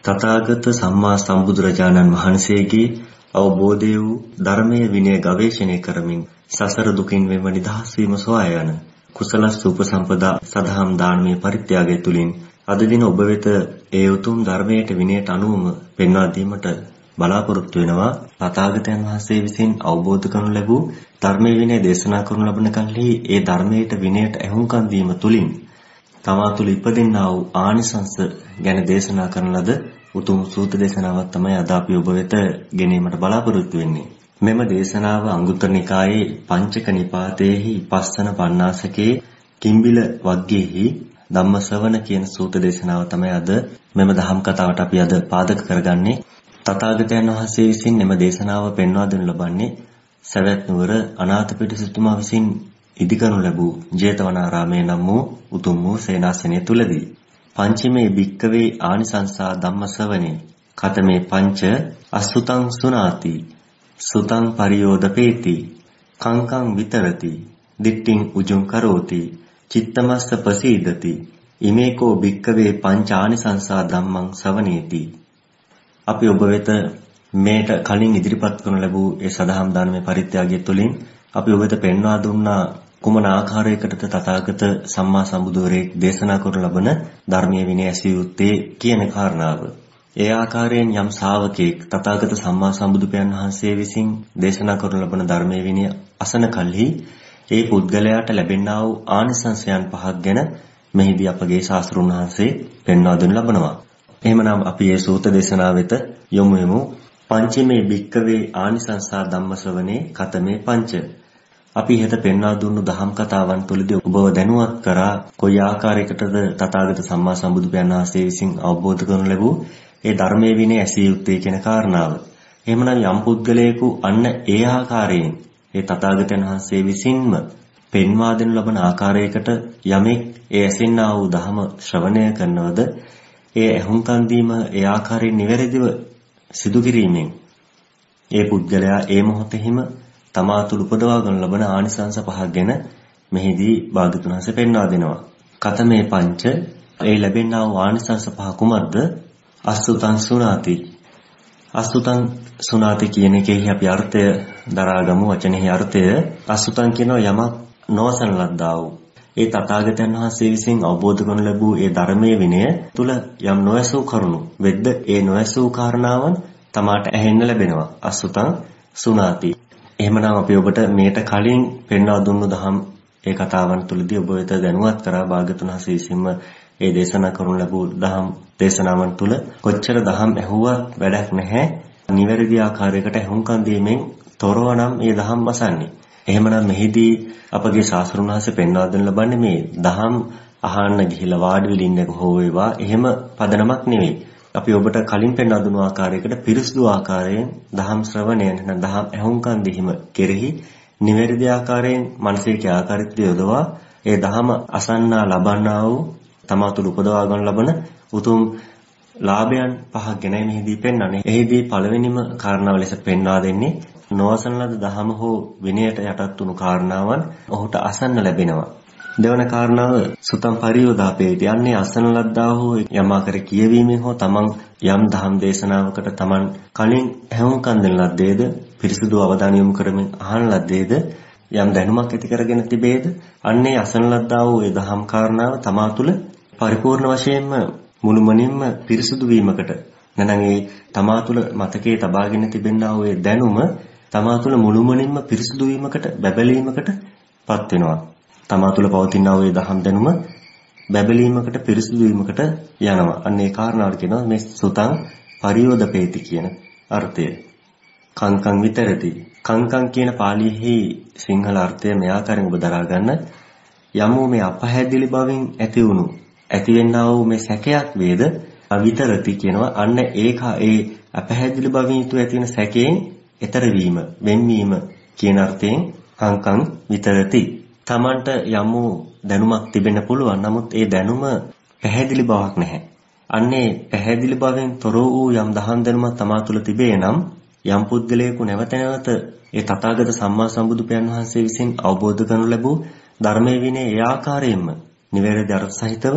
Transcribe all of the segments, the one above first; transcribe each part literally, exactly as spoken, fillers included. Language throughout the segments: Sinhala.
තථාගත සම්මා සම්බුදුරජාණන් වහන්සේගේ අවබෝධය වූ ධර්මයේ විනය ගවේෂණය කරමින් සසර දුකින් වෙම නිදහස් වීම සොයා යන කුසල සූපසම්පදා සදහම් දානමය පරිත්‍යාගය තුලින් අද දින ඔබ වෙත ඒ උතුම් ධර්මයට විනයට අනුවම පෙන්වා දීමට බලාපොරොත්තු වෙනවා. තථාගතයන් වහන්සේ විසින් අවබෝධ කරනු ලැබූ ධර්මයේ විනය දේශනා කරනු ලබන කල්හි ඒ ධර්මයට විනයට ඇහුම්කන් දීම තුලින් තමා තුළ ඉපදෙන්නා වූ ආනිසංස ගැන දේශනා කරන ලද උතුම් සූත්‍ර දේශනාවක් තමයි අද අපි ඔබ වෙත ගෙනීමට බලාපොරොත්තු වෙන්නේ. මෙම දේශනාව අංගුත්තර නිකායේ පංචක නිපාතයේහි පස්සන පඤ්ඤාසකේ කිම්බිල වග්ගයේහි ධම්මසවන කියන සූත්‍ර දේශනාව තමයි අද මෙම දහම් කතාවට අපි අද පාදක කරගන්නේ. තථාගතයන් වහන්සේ විසින් මෙම දේශනාව පෙන්වා දෙනු ලබන්නේ සවැත් නුවර අනාථපිණ්ඩික සිටුමා විසින් ඉදිකරනු ලැබූ ජේතවනාරාමයේ නම් වූ උතුම් වූ සේනාසනය තුලදී. පංචමේ භික්කවේ ආනිසංසා ධම්මසවනේ කතමේ පංච අසුතං සුනාති සුතං පරියෝදපේති කංකං විතරති දිට්ඨින් උජුං කරෝති චිත්තමස්ස ප්‍රසීදති ඉමේකෝ භික්කවේ පංච ආනිසංසා ධම්මං සවනේති. අපි ඔබ වෙත මේට කලින් ඉදිරිපත් කරනු ලැබූ ඒ සදහම් දානමය පරිත්‍යාගය තුළින් අපි ඔබ වෙත පෙන්වා දුන්නා කුමන ආකාරයකටද තථාගත සම්මා සම්බුදුවරේ දේශනා කරන ලබන ධර්මයේ විනය ඇසිය යුත්තේ කියන කාරණාව. ඒ ආකාරයෙන් යම් ශ්‍රාවකෙක් තථාගත සම්මා සම්බුදුපයන් වහන්සේ විසින් දේශනා කරන ලබන ධර්මයේ විනය අසන කල්හි ඒ පුද්ගලයාට ලැබෙනා වූ ආනිසංසයන් පහක් ගැන මෙහිදී අපගේ ශාස්ත්‍රඥ වහන්සේ පෙන්වා දෙනු ලබනවා. එහෙමනම් අපි මේ සූත්‍ර දේශනාව වෙත යොමු වෙමු. පංචමේ භික්කවේ ආනිසංසා ධම්මසවනේ කතමේ පංච. අපි හෙට පෙන්වා දුන්නු දහම් කතාවන් තුළදී ඔබව දැනුවත් කරා කොයි ආකාරයකටද තථාගත සම්මා සම්බුදුපයන් වහන්සේ විසින් අවබෝධ කරනු ලැබූ ඒ ධර්මයේ විනය ඇසිය යුත්තේ කියන කාරණාව. එහෙමනම් යම් පුද්ගලයෙකු අන්න ඒ ආකාරයෙන් ඒ තථාගතයන් වහන්සේ විසින්ම පෙන්වා දෙනු ලබන ආකාරයකට යමෙක් ඒ ඇසෙන්නා වූ ධම ශ්‍රවණය කරනවද ඒ ඇහුම්කන් දීම ඒ ආකාරයෙන් නිවැරදිව සිදු කිරීමෙන් ඒ පුද්ගලයා ඒ මොහොතෙහිම තමා තුළ උපදවා ගන්න ලබන ආනිසංස පහක් ගැන මෙහිදී භාග්‍යවතුන් වහන්සේ පෙන්වා දෙනවා. කතමේ පංච ඒ ලැබෙනා වූ ආනිසංස පහ කුමක්ද? අසුතං සුනාති. අසුතං සුනාති කියන එකෙහි අපි අර්ථය දරාගමු. වචනේහි අර්ථය අසුතං කියනවා යමක් නොවසන ලද්දා වූ. ඒ තථාගතයන් වහන්සේ විසින් අවබෝධ කරනු ලැබූ ඒ ධර්මයේ විනය තුල යම් නොඇසූ කරුණු වෙද්ද ඒ නොඇසූ කාරණාවන් තමාට ඇහෙන්න ලැබෙනවා. අසුතං සුනාති. එහෙමනම් අපි ඔබට මේට කලින් පෙන්වා දුන්නු දහම් ඒ කතාවන් තුළදී ඔබ වෙත දැනුවත් කරා භාග්‍යවතුන් වහන්සේ විසින්ම ඒ දේශනා කරනු ලැබූ දහම් දේශනාවන් තුළ කොච්චර දහම් ඇහුවත් වැඩක් නැහැ. නිවැරදි ආකාරයකට ඇහුම්කන් දීමෙන් තොරව නම් මේ දහම් වසන්නේ. එහෙමනම් මෙහිදී අපගේ ශාස්ත්‍රඥ වහන්සේ පෙන්වා දෙන ලබන්නේ මේ දහම් අහන්න ගිහිලා වාඩි වෙලා ඉන්නක හෝ වේවා එහෙම පදනමක් නෙවෙයි. අපි ඔබට කලින් පෙන්වා දුන්නු ආකාරයකට පිරිසුදු ආකාරයෙන් දහම් ශ්‍රවණය නැත්නම් දහම් ඇහුම්කන් දීම කෙරෙහි නිවැරදි ආකාරයෙන් මානසික ආකාරයට යොදවා ඒ දහම අසන්නා ලබන්නා වූ තමා තුළ උපදවා ගන්න ලබන උතුම් ලාභයන් පහක් ගැන මෙහිදී පෙන්වන්නේ. එහිදී පළවෙනිම කාරණාව ලෙස පෙන්වා දෙන්නේ නොවසන ලද දහම හෝ විනයට යටත් වුණු කාරණාවන් ඔහුට අසන්න ලැබෙනවා. දෙවන කාරණාව සුතම් පරියෝදාපේටි. යන්නේ අසන ලද්දා හෝ යමාකර කියවීමෙන් හෝ තමන් යම් දහම් දේශනාවකට තමන් කලින් ඇහුම්කන් දෙන ලද්දේද පිරිසුදු අවධානය යොමු කරමින් අහන ලද්දේද යම් දැනුමක් ඇති කරගෙන තිබේද අන්නේ අසන ලද්දා වූ ඒ දහම් කාරණාව තමා තුළ පරිපූර්ණ වශයෙන්ම මුළුමනින්ම පිරිසුදු වීමකට නැත්නම් ඒ තමා තුළ මතකයේ තබාගෙන තිබෙනා වූ දැනුම තමා තුළ මුළුමනින්ම පිරිසුදු වීමකට බැබලීමකට පත් වෙනවා. තමා තුළ පවතිනා වූ දහම් දැනුම බැබලීමකට පිරිසුදු වීමකට යනවා. අන්න ඒ කාරණාවට කියනවා මේ සුතං පරියෝදපේති කියන අර්ථය. කංකං විතරති. කංකං කියන පාලියෙහි සිංහල අර්ථය මේ ආකාරයෙන් ඔබ දරා ගන්න. යමෝ මේ අපහැදිලි බවින් ඇති වුණු ඇතිවෙනා වූ මේ සැකයක් වේද විතරති කියනවා. අන්න ඒක ඒ අපහැදිලි බවින් යුතු ඇති වෙන සැකයෙන් ඈතර වීම වෙන්වීම කියන අර්ථයෙන් කංකං විතරති. තමන්ට යම් දැනුමක් තිබෙන්න පුළුවන්. නමුත් ඒ දැනුම පැහැදිලි බවක් නැහැ. අන්නේ පැහැදිලි බවෙන් තොර වූ යම් දහම් දැනුමක් තමා තුළ තිබේ නම් යම් පුද්ගලයෙකු නැවත නැවත ඒ තථාගත සම්මා සම්බුදුපයන් වහන්සේ විසින් අවබෝධ කරනු ලැබූ ධර්මයේ විනය ඒ ආකාරයෙන්ම නිවැරදි අර්ථ සහිතව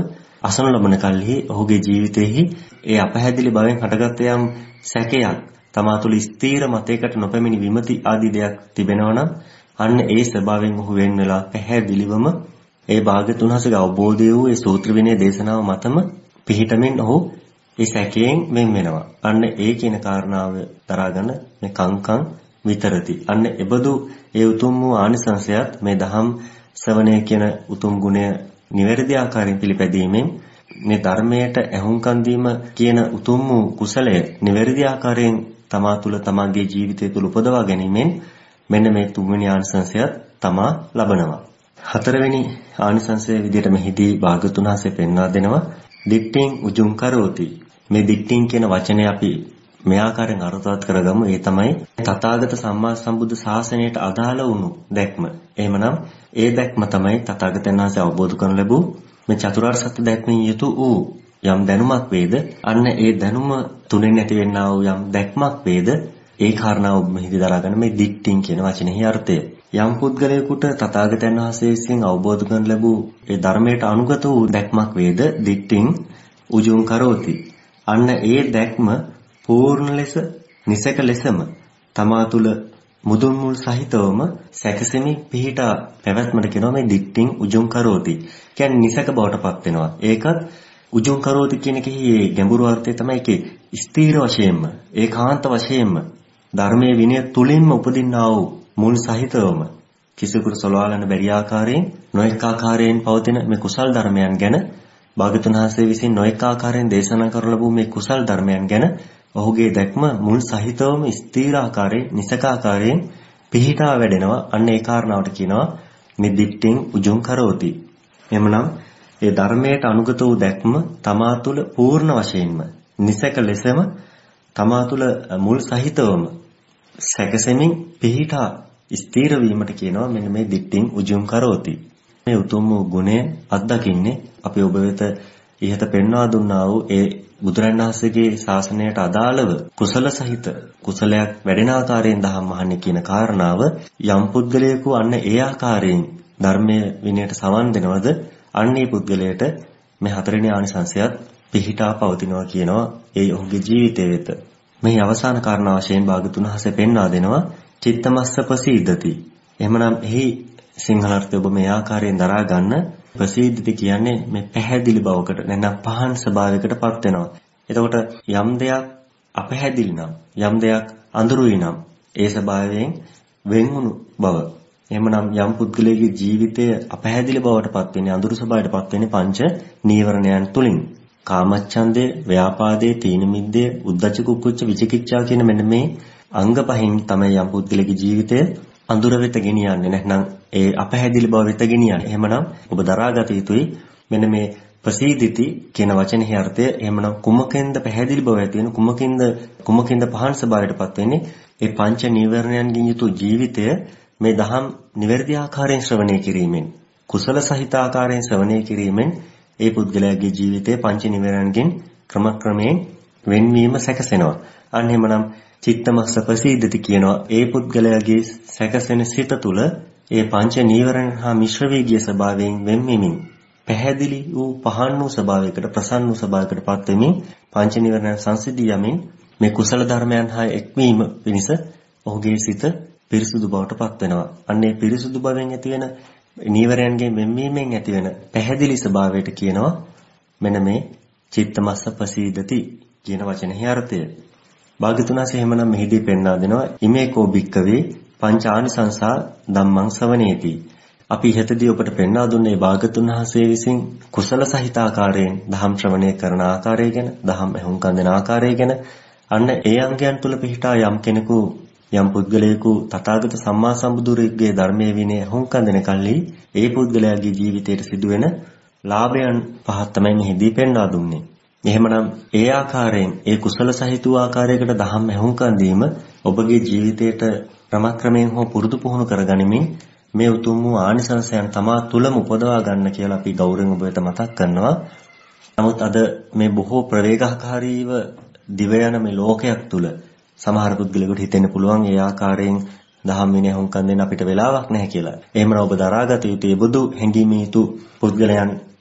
අසනු ලබන කල්හි ඔහුගේ ජීවිතයේහි ඒ අපහැදිලි බවෙන් හටගත් යම් සැකයක් තමා තුළ ස්ථීර මතයකට නොපැමිණි විමති ආදී දෙයක් තිබෙනවා නම් අන්න ඒ ස්වභාවයෙන් ඔහු වෙන් වෙලා පැහැදිලිවම ඒ භාග්‍යතුන් වහන්සේගේ අවබෝධය වූ ඒ සූත්‍ර විනය දේශනාව මතම පිහිටමින් ඔහු ඒ සැකයෙන් වෙන් වෙනවා. අන්න ඒ කියන කාරණාව දරාගෙන මේ කංකං විතරති. අන්න එබඳු ඒ උතුම් වූ ආනිසංසයත් මේ දහම් ශ්‍රවණය කියන උතුම් ගුණය නිවැරදි ආකාරයෙන් පිළිපැදීමෙන් මේ ධර්මයට ඇහුම්කන් දීම කියන උතුම් වූ කුසලය නිවැරදි ආකාරයෙන් තමා තුළ තමාගේ ජීවිතය තුළ උපදවා ගැනීමෙන් මෙන්න මේ තුන්වෙනි ආනිසංසයත් තමා ලබනවා. හතරවෙනි ආනිසංසය විදිහට මෙහිදී භාග්‍යවතුන් වහන්සේ පෙන්වා දෙනවා දිට්ඨින් උජුං කරෝති. මේ දිට්ඨින් කියන වචනේ අපි මේ ආකාරයෙන් අර්ථවත් කරගමු. ඒ තමයි තථාගත සම්මා සම්බුද්ධ ශාසනයට අදාළ වුණු දැක්ම. එහෙමනම් ඒ දැක්ම තමයි තථාගතයන් වහන්සේ අවබෝධ කරගන්න ලැබූ මේ චතුරාර්ය සත්‍ය දැක්මෙන් යුතු වූ යම් දැනුමක් වේද. අන්න ඒ දැනුම තුනෙන් ඇතිවෙනා වූ යම් දැක්මක් වේද. ඒ කාරණාව මෙහිදී දරාගන්න මේ දිට්ඨින් කියන වචනේහි අර්ථය. යම් පුද්ගලයෙකුට තථාගතයන් වහන්සේ විසින් අවබෝධ කරගන්න ලැබූ ඒ ධර්මයට අනුගත වූ දැක්මක් වේද දිට්ඨින් උජුං කරෝති. අන්න ඒ දැක්ම පූර්ණ ලෙස නිසක ලෙසම තමා තුළ මුදුන් මුල් සහිතවම සැකසෙමින් පිහිටා පැවැත්මට කියනවා මේ දිට්ඨින් උජුං කරෝති. කියන්නේ නිසක බවට පත් වෙනවා. ඒකත් උජුං කරෝති කියන එකේ ගැඹුරු අර්ථය තමයි ඒකේ ස්ථීර වශයෙන්ම ඒකාන්ත වශයෙන්ම ධර්මයේ විනය තුලින්ම උපදින්නා වූ මුල් සහිතවම කිසිකුරු සලවාලන බැරි ආකාරයෙන් නොඑක ආකාරයෙන් පවතින මේ කුසල් ධර්මයන් ගැන භාග්‍යවතුන් වහන්සේ විසින් නොඑක ආකාරයෙන් දේශනා කරන ලැබූ මේ කුසල් ධර්මයන් ගැන ඔහුගේ දැක්ම මුල් සහිතවම ස්ථීර ආකාරයෙන් නිසක ආකාරයෙන් පිහිටා වැඩෙනවා. අන්න ඒ කාරණාවට කියනවා මිදිට්ඨින් උජුං කරෝති. එhmenan ඒ ධර්මයට අනුගත වූ දැක්ම තමා තුළ පූර්ණ වශයෙන්ම නිසක ලෙසම තමා තුළ මුල් සහිතවම සැකසෙමින් පිහිටා ස්ථීර වීමට කියනවා මෙන්න මේ දිට්ඨින් උජුං කරෝති. මේ උතුම් වූ ගුණය අත්දකින්නේ අපි ඔබ වෙත ඉහත පෙන්වා දුන්නා වූ ඒ බුදුරන් වහන්සේගේ ශාසනයට අදාළව කුසල සහිත කුසලයක් වැඩෙන ආකාරයෙන් දහම් අහන්නේ කියන කාරණාව යම් පුද්ගලයෙකු අන්න ඒ ආකාරයෙන් ධර්මයේ විනයට සවන් දෙනවද අන්න ඒ පුද්ගලයාට මේ හතරවෙනි ආනිසංසයත් පිහිටා පවතිනවා කියනවා ඒ ඔහුගේ ජීවිතය වෙත. මේ අවසාන කාරණා වශයෙන් භාග්‍යවතුන් වහන්සේ පෙන්වා දෙනවා චිත්තමස්ස ප්‍රසීදති. එහෙමනම් එහි සිංහල අර්ථය ඔබ මේ ආකාරයෙන් දරා ගන්න. ප්‍රසීදති කියන්නේ මේ පැහැදිලි බවකට නැත්නම් පහන් ස්වභාවයකටපත් වෙනවා. එතකොට යම් දෙයක් අපැහැදිලි නම් යම් දෙයක් අඳුරුයි නම් ඒ ස්වභාවයෙන් වෙන්වුණු බව. එහෙමනම් යම් පුද්ගලයෙකුගේ ජීවිතය අපැහැදිලි බවටපත් වෙන්නේ අඳුරු ස්වභාවයටපත් වෙන්නේ පංච නීවරණයන් තුලින්. කාමච්ඡන්දේ, ව්‍යාපාදේ, තීන මිද්දේ, උද්ධච්ච කුක්කුච්ච විචිකිච්ඡා කියන මෙන්න මේ අංග පහින් තමයි යම් පුද්ගලයෙකුගේ ජීවිතය අඳුර වෙත ගෙනියන්නේ. නැත්නම් ඒ අපැහැදිලි බව වෙත ගෙනියන්නේ. එහෙමනම් ඔබ දරාගත යුතුයි මෙන්න මේ ප්‍රසීදිති කියන වචනේ අර්ථය. එහෙමනම් කුමකින්ද පැහැදිලි බව ඇති වෙන කුමකින්ද කුමකින්ද පහන් ස්වභාවයටපත් වෙන්නේ ඒ පංච නීවරණයන්ගෙන් යුතු ජීවිතය මේ දහම් නිවැරදි ආකාරයෙන් ශ්‍රවණය කිරීමෙන් කුසල සහිත ආකාරයෙන් ශ්‍රවණය කිරීමෙන් ඒ පුද්ගලයාගේ ජීවිතයේ පංච නීවරණයන්ගෙන් ක්‍රමක්‍රමයෙන් වෙන්වීම සැකසෙනවා. අන්න එහෙමනම් චිත්තමස්ස ප්‍රසීදති කියනවා ඒ පුද්ගලයාගේ සැකසෙන සිත තුළ ඒ පංච නීවරණ හා මිශ්‍ර වී ගිය ස්වභාවයෙන් වෙන්වීමෙන් පැහැදිලි වූ පහන් වූ ස්වභාවයකට ප්‍රසන්න වූ ස්වභාවයකට පත් වෙමින් පංච නීවරණ සංසිද්ධිය යමින් මේ කුසල ධර්මයන් හා එක්වීම පිණිස ඔහුගේ සිත පිරිසුදු බවට පත් වෙනවා. අන්නේ පිරිසුදු බවෙන් ඇතිවෙන නීවරයන්ගෙන් වෙන්වීමෙන් ඇතිවෙන පැහැදිලි ස්වභාවයට කියනවා මෙන්න මේ චිත්තමස්ස ප්‍රසීදති කියන වචනේ අර්ථය. භාග්‍යවතුන් වහන්සේ එහෙමනම් මෙහිදී පෙන්වා දෙනවා ඉමේකෝ භික්කවේ පංචානිසංසා ධම්මං ශ්‍රවණේති. අපි ඉහතදී ඔබට පෙන්වා දුන්නේ භාග්‍යවතුන් වහන්සේ විසින් කුසල සහිත ආකාරයෙන් ධම් ශ්‍රවණය කරන ආකාරය ගැන, ධම් ඇහුම්කන් දෙන ආකාරය ගැන. අන්න ඒ අංගයන් තුල පිහිටා යම් කෙනෙකු යම් පුද්ගලයෙකු තථාගත සම්මා සම්බුදුරෙක්ගේ ධර්මයේ විනය හුම්කන් දෙන කල්හි ඒ පුද්ගලයාගේ ජීවිතයට සිදුවෙන ලාභයන් පහක් තමයි මෙහිදී පෙන්වා දුන්නේ. එහෙමනම් ඒ ආකාරයෙන් ඒ කුසල සහිත වූ ආකාරයකට දහම් හුම්කන් දීම ඔබගේ ජීවිතයට ක්‍රමක්‍රමයෙන් හෝ පුරුදු පුහුණු කරගනිමින් මේ උතුම් වූ ආනිසංසයන් තමා තුලම උපදවා ගන්න කියලා අපි ගෞරවයෙන් ඔබ වෙත මතක් කරනවා. නමුත් අද මේ බොහෝ ප්‍රවේගකාරීව දිව යන මේ ලෝකයක් තුල සමහර පුද්ගලයෙකුට හිතෙන්න පුළුවන් ඒ ආකාරයෙන් දහම් විනය හුම්කන් දෙන්න අපිට වෙලාවක් නැහැ කියලා. එහෙමනම් ඔබ දරාගත යුතු ඒ බුදු හැඟීමේ යුතු පුද්ගලයන්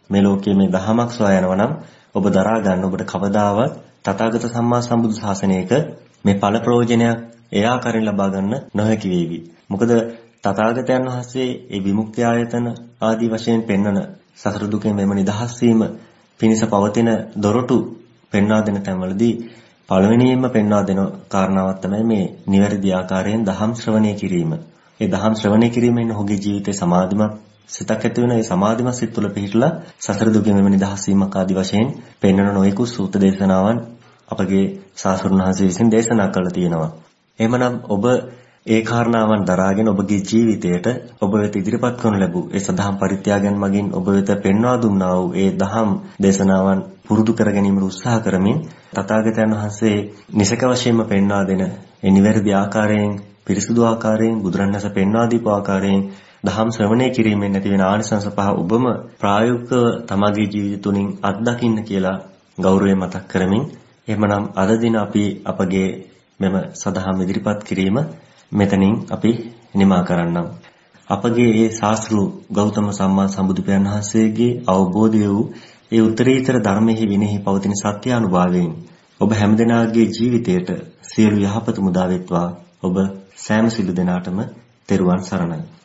මේ ලෝකයේ මේ දහමක් සොයා යනවා නම් ඔබ දරා ගන්න ඔබට කවදාවත් තථාගත සම්මා සම්බුදු ශාසනයක මේ ඵල ප්‍රයෝජනයක් ඒ ආකාරයෙන් ලබා ගන්න නොහැකි වේවි. මොකද තථාගතයන් වහන්සේ මේ විමුක්ති ආයතන ආදී වශයෙන් පෙන්වන සසර දුකෙන් මෙම නිදහස් වීම පිණිස පවතින දොරටු පෙන්වා දෙන තැන්වලදී පළවෙනියෙන්ම පෙන්වා දෙන කාරණාවක් තමයි මේ නිවැරදි ආකාරයෙන් දහම් ශ්‍රවණය කිරීම. ඒ දහම් ශ්‍රවණය කිරීමෙන් ඔහුගේ ජීවිතේ සමාධිමත් සිතක් ඇති වෙන ඒ සමාධිමත් සිත් තුළ පිහිටලා සසර දුකෙන් මෙම නිදහස් වීමක් ආදී වශයෙන් පෙන්වන නොයෙකුත් සූත්‍ර දේශනාවන් අපගේ ශාස්ත්‍රඥ වහන්සේ විසින් දේශනා කළා තියෙනවා. එහෙමනම් ඔබ ඒ කාරණාවන් දරාගෙන ඔබගේ ජීවිතයට ඔබ වෙත ඉදිරිපත් කරනු ලැබූ ඒ සදහම් පරිත්‍යාගයන් මගින් ඔබ වෙත පෙන්වා දුන්නා වූ ඒ දහම් දේශනාවන් පුරුදු කර ගැනීමට උත්සාහ කරමින් තථාගතයන් වහන්සේ නිසක වශයෙන්ම පෙන්වා දෙන ඒ නිවැරදි ආකාරයෙන් පිරිසුදු ආකාරයෙන් බුදුරණවහන්සේ පෙන්වා දීපු ආකාරයෙන් දහම් ශ්‍රවණය කිරීමෙන් නැති වෙන ආනිසංස පහ ඔබම ප්‍රායෝගිකව තමගේ ජීවිත තුලින් අත්දකින්න කියලා ගෞරවයෙන් මතක් කරමින් එහෙමනම් අද දින අපි අපගේ මෙම සදහම් ඉදිරිපත් කිරීම මෙතනින් අපි නිමා කරන්නම්. අපගේ මේ ශාස්ත්‍රු ගෞතම සම්මා සම්බුදුපියාණන් වහන්සේගේ අවබෝධය වූ ඒ උත්තරීතර ධර්මයේ විනෙහි පවතින සත්‍යානුභවයෙන් ඔබ හැමදෙනාගේ ජීවිතයට සියලු යහපත මුදා වෙත්වා. ඔබ සෑම සිළු දෙනාටම තෙරුවන් සරණයි.